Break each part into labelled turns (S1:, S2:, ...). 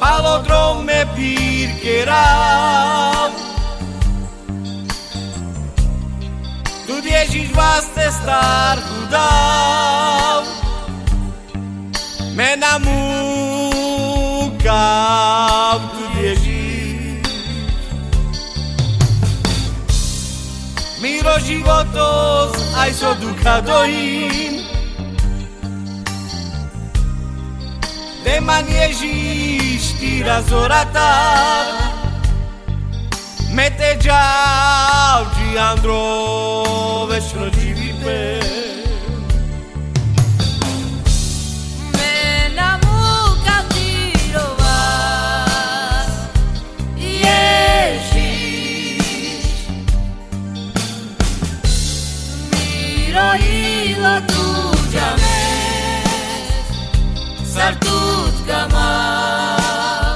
S1: palodrom me pírkérám. Tud Ježíš vás cestár chudám, mena múkám, tud Ježíš. Míro životos, aj so ducha dojím, Deman Ježíš, týra zoratár, mete džav, Andro, večno živíme.
S2: Mena múka týrová, Ježíš. Míro ilo túďame, sartútka mám.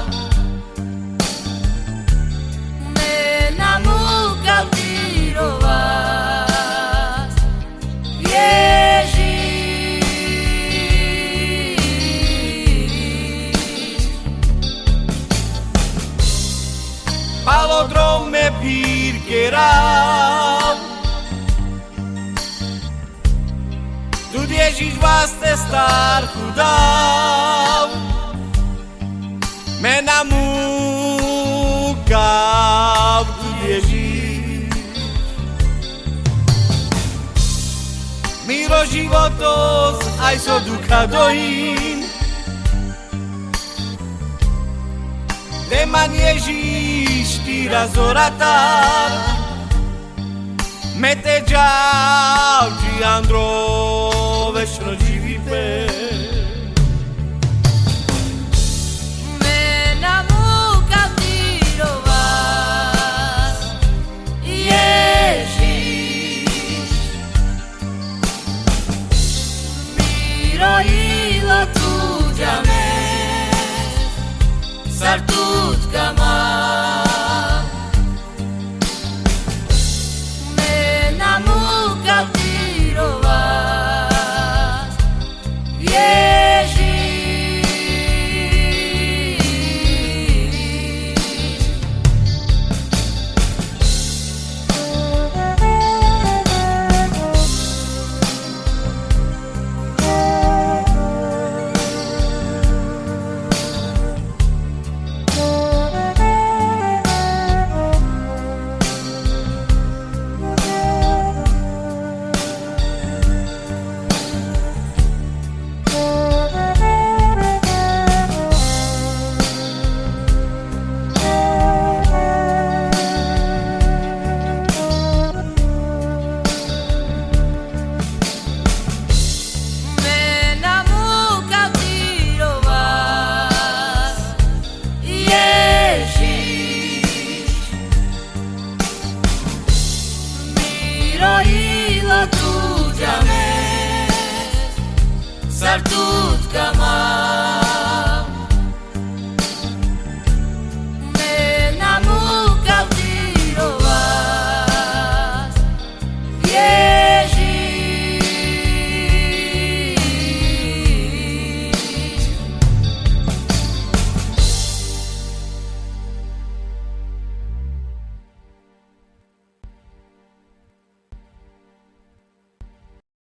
S2: Mena múka týrová,
S1: palodrom me pírkérám. Tud Ježíš vás cestár chudám, mena múkám, tud Ježíš. Míro životos, aj so ducha dojím, Deman Ježíš, týra zoratár, mete džav, Andro, večno